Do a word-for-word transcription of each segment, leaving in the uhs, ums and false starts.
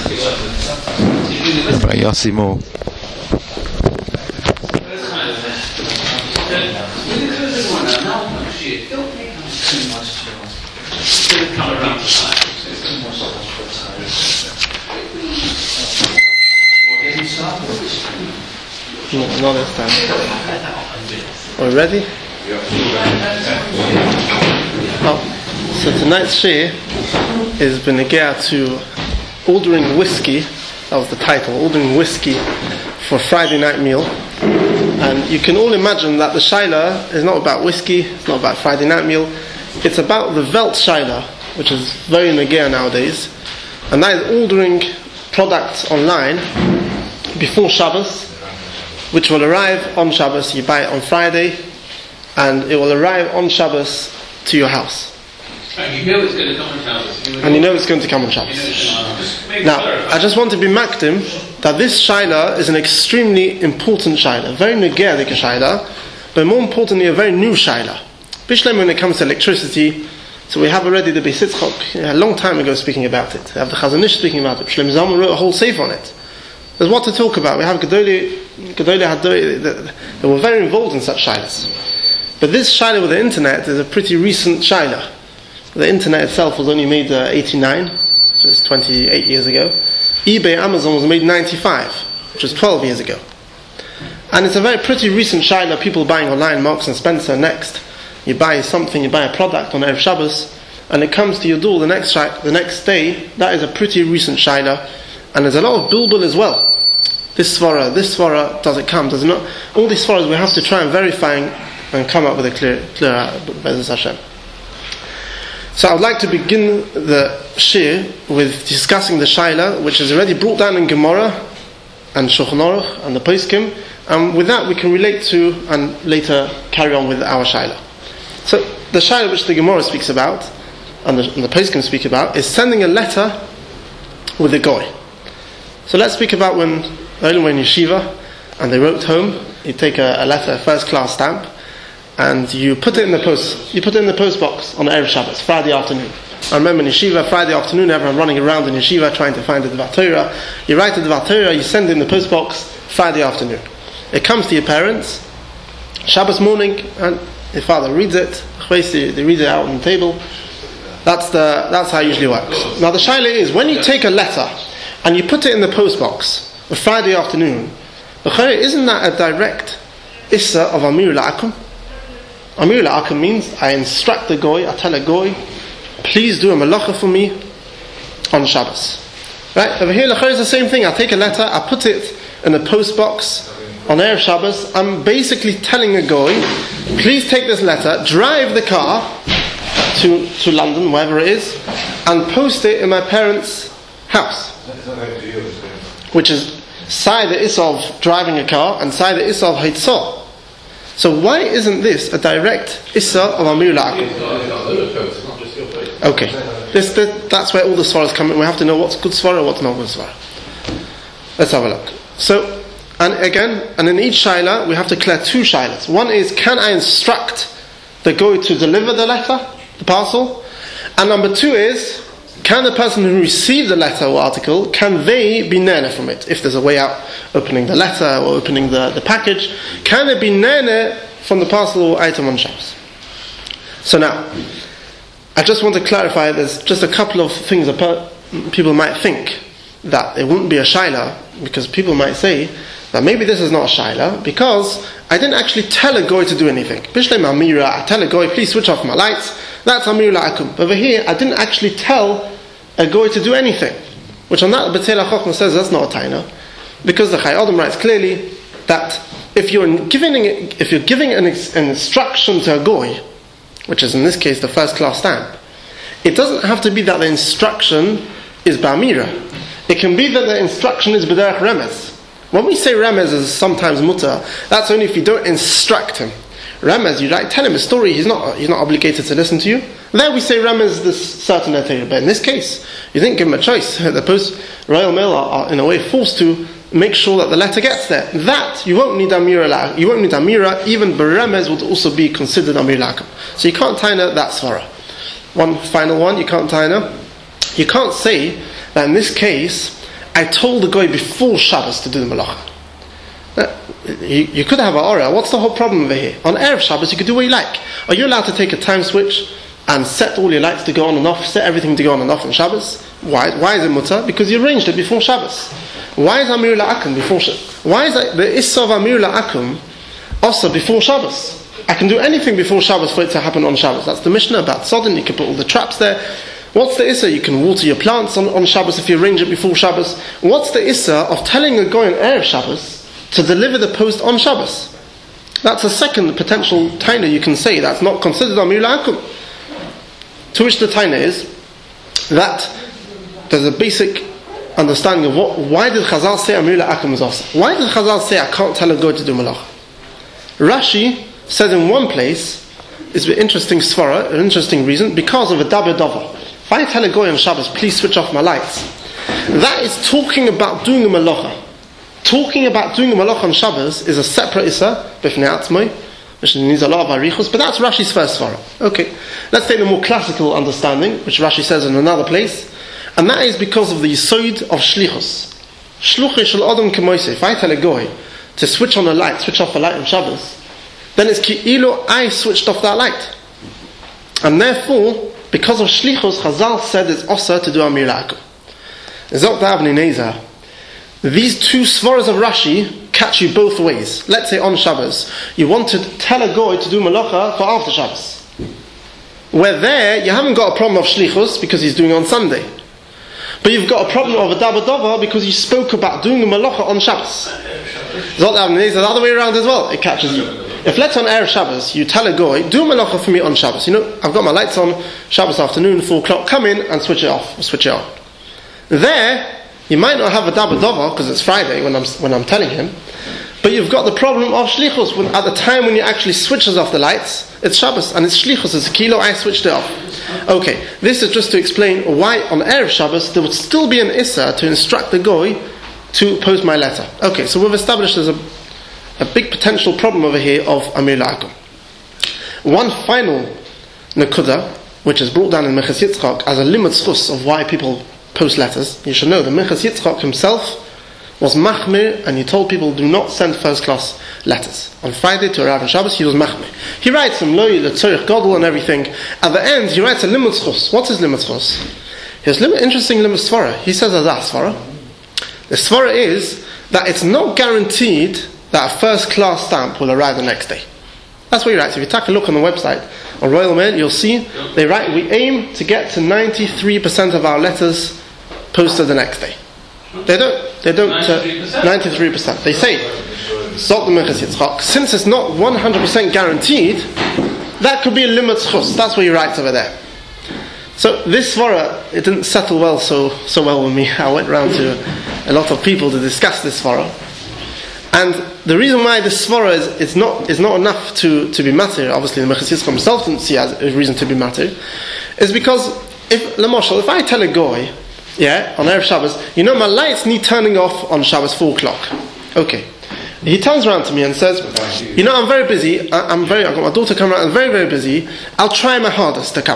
Rabbi Yossi Moore. No, not this time. Are we ready? Oh, so tonight's shir is benegea to ordering whiskey. That was the title, ordering whiskey for Friday night meal. And you can all imagine that the shaila is not about whiskey, it's not about Friday night meal, it's about the Welt shaila, which is very negea nowadays. And that is ordering products online before Shabbos, which will arrive on Shabbos. You buy it on Friday, and it will arrive on Shabbos to your house. And you know it's going to come on Shabbos. And you know it's going to come on Shabbos. Now, I just want to be makdim that this shaila is an extremely important shaila, very negea shaila, but more importantly, a very new shaila. Bishlem when it comes to electricity, so we have already the Beis Yitzchok a long time ago speaking about it. We have the Chazon Ish speaking about it. Shlomo Zalman wrote a whole sefer on it. There's what to talk about. We have Gedolei, Gedolei Hadoi, they were very involved in such shailas. But this shaila with the internet is a pretty recent shaila. The internet itself was only made uh, eighty-nine, which was twenty-eight years ago. eBay, Amazon was made ninety-five, which was twelve years ago. And it's a very pretty recent shaila. People buying online, Marks and Spencer, Next. You buy something, you buy a product on Erev Shabbos, and it comes to your door the next the next day. That is a pretty recent shaila. And there's a lot of bilbul as well. This svara, this svara, does it come, does it not? All these svaras we have to try and verify and come up with a clear, clear Be'ez Hashem. So I would like to begin the shir with discussing the shaila, which is already brought down in Gemara and Shulchan Aruch and the Poskim, and with that we can relate to and later carry on with our shaila. So the shaila which the Gemara speaks about and the, and the Poskim speak about is sending a letter with a goy. So let's speak about when earlier when yeshiva and they wrote home. You take a, a letter, a first class stamp, and you put it in the post. You put it in the post box on Erev Shabbos, Friday afternoon. I remember in yeshiva, Friday afternoon, everyone running around in yeshiva trying to find the Dvar Torah. You write the Dvar Torah, you send it in the post box Friday afternoon. It comes to your parents Shabbos morning, and your father reads it. They read it out on the table. That's the that's how it usually works. Now the shaila is when you take a letter and you put it in the post box on Friday afternoon, isn't that a direct issa of Amir La'akum? Amir La'akum means I instruct the goy, I tell a goy, please do a malacha for me on Shabbos. Right? Over here, l'chayr is the same thing. I take a letter, I put it in a post box on Erev Shabbos. I'm basically telling a goy, please take this letter, drive the car to, to London, wherever it is, and post it in my parents' house. Which is Sai the Issa of driving a car and Sai the Issa of Haitzah. So why isn't this a direct Issa of Amir La'akum? Okay, this, this, that's where all the svaras come in. We have to know what's good svara, what's not good svara. Let's have a look. So, and again, and in each shaila we have to clear two shailas. One is, can I instruct the goy to deliver the letter, the parcel? And number two is, can the person who received the letter or article, can they be nene from it? If there's a way out, opening the letter or opening the, the package, can it be nene from the parcel or item on Shabbos? So now, I just want to clarify, there's just a couple of things that per, people might think that it wouldn't be a shaila, because people might say that maybe this is not a shaila, because I didn't actually tell a goy to do anything. Bishlem Amira, I tell a goy, please switch off my lights. That's Amir La'akum. Over here, I didn't actually tell a goy to do anything. Which on that, B'tzei Chochmah says that's not a taina. Because the Chai Adam writes clearly that if you're giving if you're giving an, an instruction to a goy, which is in this case the first class stamp, it doesn't have to be that the instruction is Ba'amira. It can be that the instruction is B'derech Remez. When we say Remez is sometimes mutter, that's only if you don't instruct him. Remez, you like tell him a story, he's not he's not obligated to listen to you. There we say Remez this certain etayah, but in this case, you didn't give him a choice. The Post Royal Mail are, are in a way forced to make sure that the letter gets there. That you won't need Amira. You won't need Amira. Even Beremez would also be considered Amir La'akum. So you can't taina that svara. One final one, you can't taina. You can't say that in this case I told the guy before Shabbos to do the malacha. Uh, you, you could have an aura. What's the whole problem over here? On Erev Shabbos, you could do what you like. Are you allowed to take a time switch and set all your lights to go on and off, set everything to go on and off on Shabbos? Why? Why is it mutter? Because you arranged it before Shabbos. Why is Amir La'akum before Shabbos? Why is it, the Issa of Amir La'akum also before Shabbos? I can do anything before Shabbos for it to happen on Shabbos. That's the Mishnah about Sodom. You can put all the traps there. What's the Issa? You can water your plants on, on Shabbos if you arrange it before Shabbos. What's the Issa of telling a guy on Erev Shabbos to deliver the post on Shabbos? That's a second potential taina you can say that's not considered Amir La'akum. To which the taina is that there's a basic understanding of what. Why did Chazal say Amir La'akum is also? Why did Chazal say I can't tell a guy to do malacha? Rashi says in one place, it's an interesting svara, an interesting reason, because of a daber dava. If I tell a guy on Shabbos, please switch off my lights, that is talking about doing a malacha. Talking about doing a malacha on Shabbos is a separate issa, b'fnei atzmai, which needs a lot of arichos, but that's Rashi's first svara. Okay, let's take the more classical understanding, which Rashi says in another place, and that is because of the yisod of shlichus. Shluchei shel adam k'moiseh. If I tell a guy to switch on a light, switch off a light on Shabbos, then it's ki'ilu I switched off that light. And therefore, because of shlichus, Chazal said it's also to do Amir La'akum. Zok Davni Neza. These two svaras of Rashi catch you both ways. Let's say on Shabbos, you want to tell a guy to do malacha for after Shabbos. Where there, you haven't got a problem of shlichus because he's doing it on Sunday. But you've got a problem of a daber dava because you spoke about doing the malacha on Shabbos. Zok Davni Neza, the other way around as well, it catches you. If let's on Erev Shabbos, you tell a guy, do malacha for me on Shabbos. You know, I've got my lights on, Shabbos afternoon, four o'clock, come in and switch it off, or switch it on. There, you might not have a daber dava, because it's Friday when I'm when I'm telling him, but you've got the problem of shlichus, when at the time when you actually switches off the lights, it's Shabbos, and it's shlichus, it's a kilo, I switched it off. Okay, this is just to explain why on Erev Shabbos, there would still be an issa to instruct the guy to post my letter. Okay, so we've established there's a A big potential problem over here of Amir La'akum. One final nekuda, which is brought down in Minchas Yitzchak as a limit schus of why people post letters. You should know that Minchas Yitzchak himself was machmir, and he told people do not send first class letters. On Friday to Rav and Shabbos, he was machmir. He writes some loy, the tzorich godel and everything. At the end, he writes a limit schus. What is limit schus? His limit, interesting limit svara. He says as that svara. The svara is that it's not guaranteed that a first class stamp will arrive the next day. That's what he writes. If you take a look on the website on Royal Mail, you'll see they write, we aim to get to ninety-three percent of our letters posted the next day. They don't, they don't, uh, ninety-three percent. They say, since it's not one hundred percent guaranteed, that could be a limit schus. That's what he writes over there. So this svara, it didn't settle well so so well with me. I went round to a lot of people to discuss this svara. And the reason why this svara is, is not is not enough to, to be matter, obviously the Minchas Yitzchak himself didn't see as a reason to be matter, is because if Lamoshal, if I tell a guy, yeah, on Erev Shabbos, you know my lights need turning off on Shabbos four o'clock. Okay. He turns around to me and says, you know, I'm very busy, I, I'm very I've got my daughter coming around, I'm very, very busy, I'll try my hardest to come.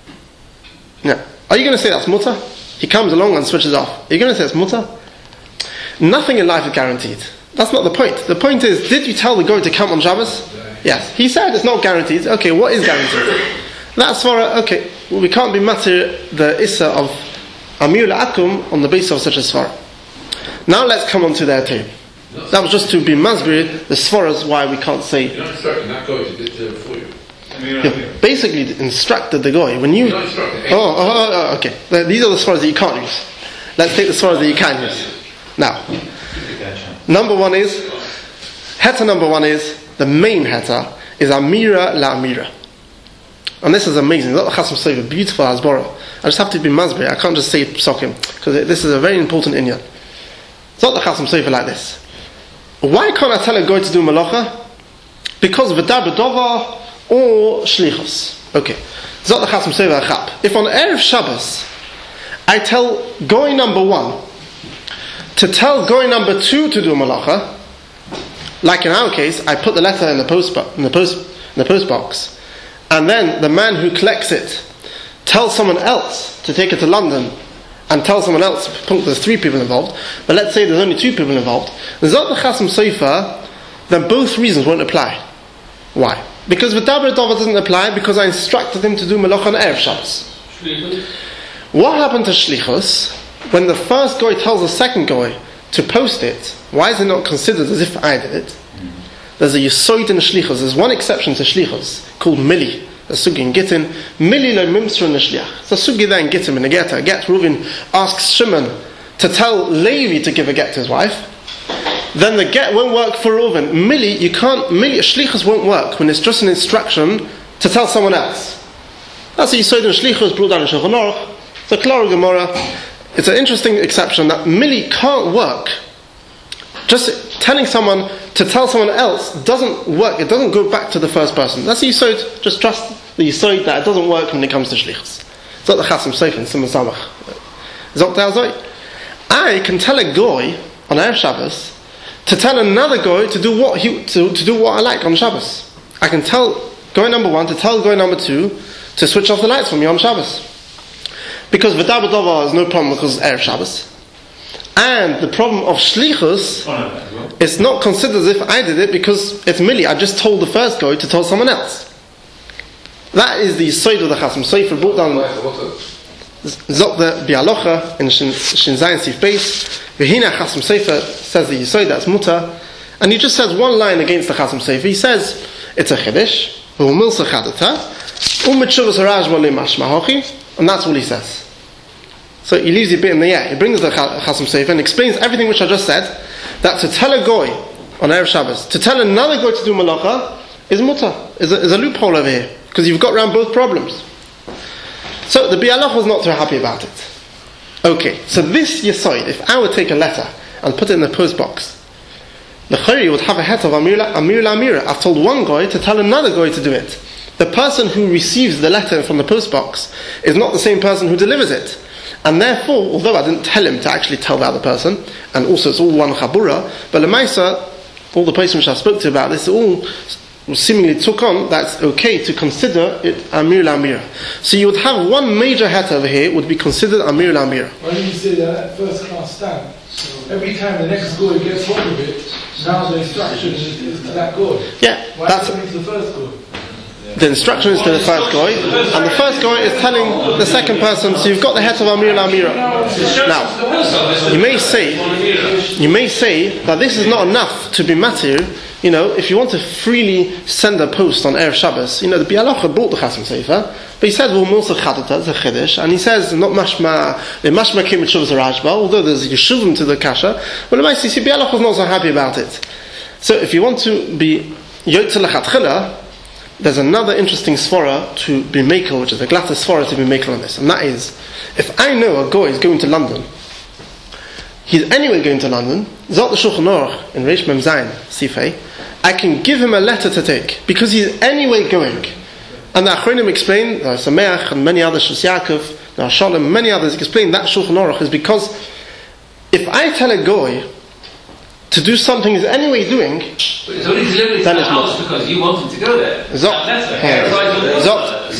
Now, are you going to say that's mutter? He comes along and switches off. Are you going to say it's mutter? Nothing in life is guaranteed. That's not the point. The point is, did you tell the guy to come on Shabbos? Yes. He said it's not guaranteed. Okay, what is guaranteed? That's for, okay, well, we can't be matter the issa of Amir La'akum on the basis of such a svara. Now let's come on to their table. That was just to be masbir, the svaras why we can't say. You're not instructing that guy to get there for you. Yeah, basically instructed the guy when you. You're not instructing. Oh, oh, oh, okay. These are the svaras that you can't use. Let's take the svaras that you can use. Now. Number one is, heta number one is, the main heta is Amira la Amira. And this is amazing. That's Chasam Sofer, beautiful Hasbara. I just have to be masbir. I can't just say psokim, because this is a very important inyan. It's not the Chasam Sofer like this. Why can't I tell a guy to do malacha? Because of a daber dava or shlichus. Okay. It's not the Chasam Sofer achap. If on Erev Shabbos, I tell guy number one, to tell guy number two to do malacha, like in our case, I put the letter in the post bo- in the post in the post box, and then the man who collects it tells someone else to take it to London and tell someone else, there's three people involved, but let's say there's only two people involved, Zot the Chasam Sofer, then both reasons won't apply. Why? Because V'daber Dova doesn't apply because I instructed him to do Melacha on Erev Shabbos. What happened to Shlichus when the first guy tells the second guy to post it? Why is it not considered as if I did it? There's a Yisoid in Shlichus. There's one exception to Shlichus called Mili. The sugi in Gittin. Mili lo mimsra in the Shliach. The sugi there in Gittin in the Get. A Get Reuven asks Shimon to tell Levi to give a get to his wife. Then the get won't work for Reuven. Mili, you can't. Mili, Shlichus won't work when it's just an instruction to tell someone else. That's the Yisoid in Shlichus brought down in Shulchan Aruch. The Klara Gemara. It's an interesting exception that Mili can't work. Just telling someone to tell someone else doesn't work. It doesn't go back to the first person. That's the Yisod. Just trust the Yisod that it doesn't work when it comes to Shlichus. It's not the Chasam Sofer in Simon Samach. I can tell a guy on Erev Shabbos to tell another guy to do what he to, to do what I like on Shabbos. I can tell guy number one to tell guy number two to switch off the lights for me on Shabbos. Because V'daber Dova is no problem because it's Erev Shabbos. And the problem of Shlichus is not considered as if I did it because it's Mili. I just told the first guy to tell someone else. That is the Yisoid of the Chasam Sofer brought down Zot the Bialocha in Shin Zayin Sif Beis. V'hina Chasam Sofer says the Yisoid, that's Muta. And he just says one line against the Chasam Sofer. He says, it's a Chiddush, V'umilsa Chadata, U'mitshuvas Harajma Le'mashma Hochi, and that's all he says. So he leaves a bit in the air. He brings the Chasam Sofer and explains everything which I just said, that to tell a goy on Erev Shabbos, to tell another goy to do Malacha, is mutter, is a, is a loophole over here, because you've got around both problems. So the Bialoch was not too happy about it. Okay, so this Yisoid, if I would take a letter and put it in the post box, the Chari would have a het of Amir la Amira. I've told one guy to tell another guy to do it. The person who receives the letter from the post box is not the same person who delivers it. And therefore, although I didn't tell him to actually tell the other person, and also it's all one chabura, but Lemaisa, all the places which I spoke to about this, all seemingly took on that it's okay to consider it Amir Lamira. So you would have one major het over here would be considered Amir Lamira. Why didn't you say that at first class stand? Every time the next goal gets hold of it, now the instruction is, is to that goal. Yeah, Why that's is it to the first goal? The instruction is to the first guy, and the first guy is telling the second person. So you've got the het of Amir Lamira. Now, you may say, you may say that this is not enough to be matir. You know, if you want to freely send a post on Erev Shabbos, you know, the Bialocha brought the Chasam Sofer, but he says, well, Mulsa Chadata, it's a Chiddush, and he says, not mashma, the mashma kim Shuvas Rajba, although there's Yeshuvim to the Kasha, but the Maisi, see, Bialocha was not so happy about it. So if you want to be Yotze Lechatchila, there's another interesting svara to be makel, which is the glatter svara to be makel on this, and that is, if I know a guy is going to London, he's anyway going to London, Zot the Shulchan Aruch in Reish Mem Zayin Sifei, I can give him a letter to take because he's anyway going. And the Achronim explain, the Sameach and many others, Shus Yaakov, the Shalom, many others explain that Shulchan Aruch is because if I tell a guy to do something he's anyway doing, but it's only delivered to the house more. Because you want him to go there. Zot, Zot,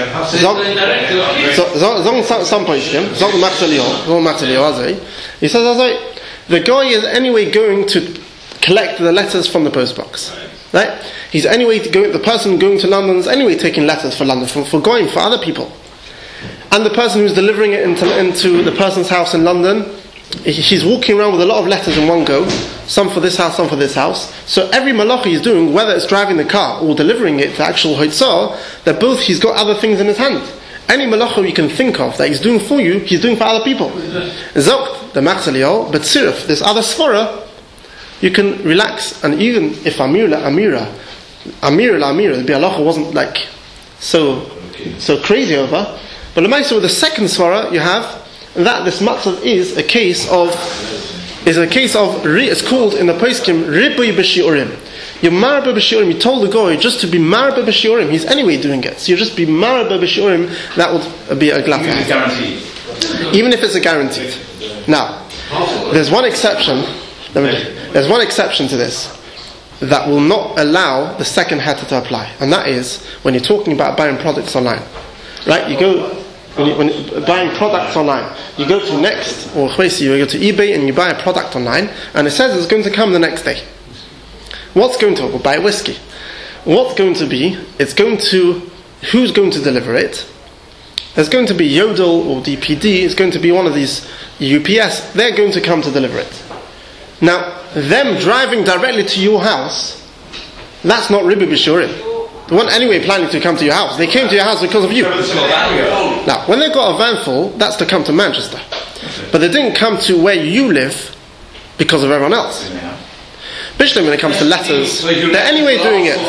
Zot, Zot, some point, Zot the Machzelion, Zot the Machzelion, he says, the guy is anyway going to collect the letters from the post box, right? He's anyway going. The person going to London is anyway taking letters for London, for, for going for other people, and the person who's delivering it into into the person's house in London, he's walking around with a lot of letters in one go, some for this house, some for this house. So every malacha he's doing, whether it's driving the car or delivering it to actual hoitzah, they're both, he's got other things in his hand. Any malacha you can think of that he's doing for you, he's doing for other people. Zokt, the Machzelion, but Sirif, this other svara, you can relax, and even if Amir la Amira, Amir la Amira, the Bialocha wasn't like so so crazy over, but Lemaisa with the second svara you have that this matzav is a case of is a case of it's called in the poskim ribui b'shiurim. You're marba b'shiurim. You told the guy just to be marba b'shiurim. He's anyway doing it, so you just be marba b'shiurim. That would be a glatt. Even if it's a guaranteed. Now, there's one exception. There's one exception to this that will not allow the second heter to apply, and that is when you're talking about buying products online. Right? You go. when, you, when you, buying products online. You go to Next or Khwesi, you go to eBay and you buy a product online, and it says it's going to come the next day. What's going to? We'll buy whiskey. What's going to be? It's going to. Who's going to deliver it? There's going to be Yodel or D P D. It's going to be one of these U P S. They're going to come to deliver it. Now, them driving directly to your house, that's not Ribi B'Shurim. They weren't anyway planning to come to your house. They came to your house because of you. Now, when they got a van full, that's to come to Manchester. But they didn't come to where you live because of everyone else. Bishlam, when it comes to letters, they're anyway doing it.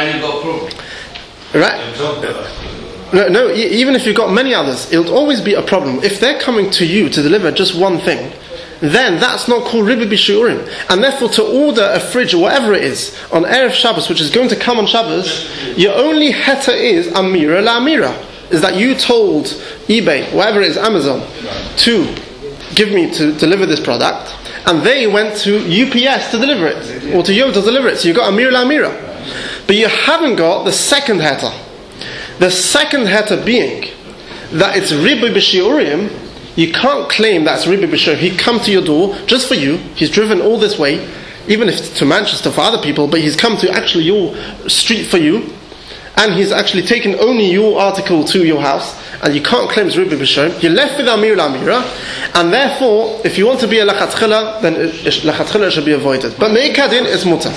Right? No, no, even if you've got many others, it'll always be a problem. If they're coming to you to deliver just one thing, then that's not called Ribi B'Shurim. And therefore, to order a fridge or whatever it is on Erev Shabbos, which is going to come on Shabbos, your only heta is Amira la Amira. Is that you told eBay, whatever it is, Amazon, to give me to deliver this product, and they went to U P S to deliver it, or to Yodel to deliver it. So you've got Amira la Amira. But you haven't got the second heta. The second heta being that it's Ribi B'Shiurim. You can't claim that's Ribi B'Shiurim. He come to your door just for you. He's driven all this way, even if it's to Manchester for other people, but he's come to actually your street for you, and he's actually taken only your article to your house, and you can't claim it's Ribi B'Shiurim. You're left with Amir L'Amira, and therefore, if you want to be a Lachatchila, then Lachatchila should be avoided. But Me'ikadin is mutar.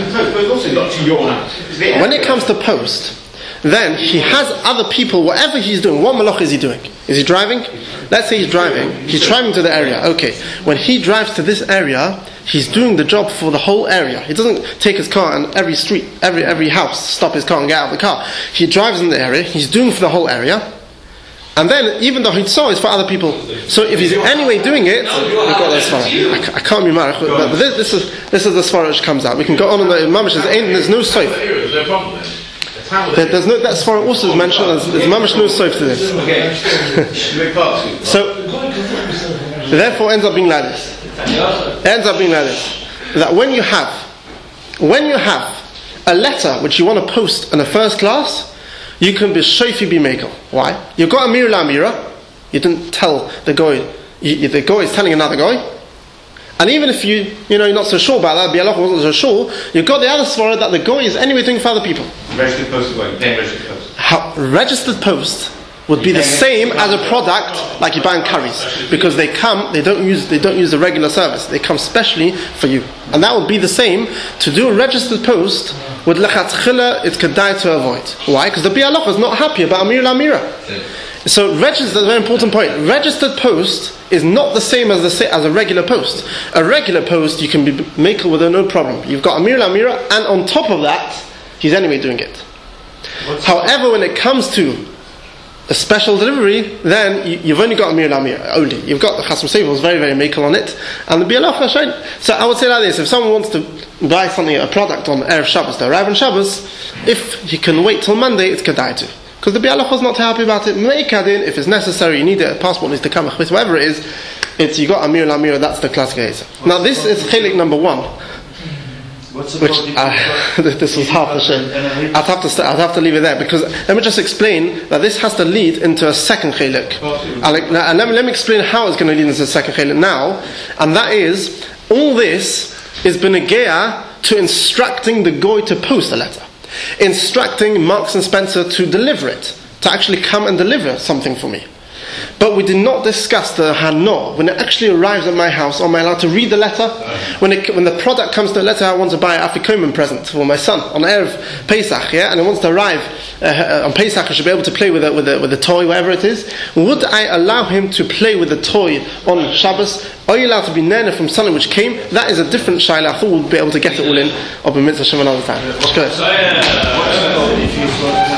When it comes to post, then he has other people, whatever he's doing. What malach is he doing? Is he driving? Let's say he's driving. He's driving to the area. Okay. When he drives to this area, he's doing the job for the whole area. He doesn't take his car and every street, every every house, stop his car and get out of the car. He drives in the area. He's doing for the whole area. And then, even the hitzah is for other people. So if he's anyway doing it, we've got this far. I, I can't be married, but this, this is this is the svara which comes out. We can go on and the mamish. There's no soif. There, there's no, that svara also is mentioned. There's, there's mamish no soif to this. So therefore, ends up being like this. It ends up being like this. That when you have, when you have a letter which you want to post in a first class, you can be shoifi b'mekel. Why? You've got a Amir L'Amira. You didn't tell the guy. You, the guy is telling another guy. And even if you, you know, you're not so sure about that, Bialach wasn't so sure, you've got the other svara that the guy is anyway doing for other people. Registered post is what? Registered post. How, registered post would be the same as a product like you buy in curries, because they come, they don't use, they don't use the regular service. They come specially for you, and that would be the same. To do a registered post with lechatchila, it's kedai to avoid. Why? Because the Bialach is not happy about Amir L'Amira. So registered, a very important point. Registered post is not the same as the as a regular post. A regular post you can be makel with it, no problem. You've got Amir L'Amira, and on top of that, he's anyway doing it. What's However, when it comes to a special delivery, then you, you've only got Amir L'Amira only. You've got the Chasam Sofer was very very makel on it, and the Bialach Hashain. So I would say like this: if someone wants to buy something, a product on Erev Shabbos, to arrive on Shabbos, if he can wait till Monday, it's kedai to. Because the Bialach was not happy about it. Me'ikadin, if it's necessary, you need it, a passport needs to come, whatever it is, it's you got Amir L'Amira, that's the classic case. Now this is chelik number one, which uh, this was half the shit. I'd have to st- I'd have to leave it there, because let me just explain that this has to lead into a second chelik. And let me, let me explain how it's going to lead into a second chelik now, and that is, all this is benegea to instructing the goy to post a letter. Instructing Marks and Spencer to deliver it, to actually come and deliver something for me. But we did not discuss the hano. When it actually arrives at my house, am I allowed to read the letter? When it, when the product comes to the letter, I want to buy an afikomen present for my son on Erev Pesach, yeah, and it wants to arrive uh, on Pesach. I should be able to play with it, with a with a toy, whatever it is. Would I allow him to play with the toy on Shabbos? Are you allowed to be nana from something which came? That is a different shaila. I thought we'd be able to get it all in of a mitzvah another time. Let's go.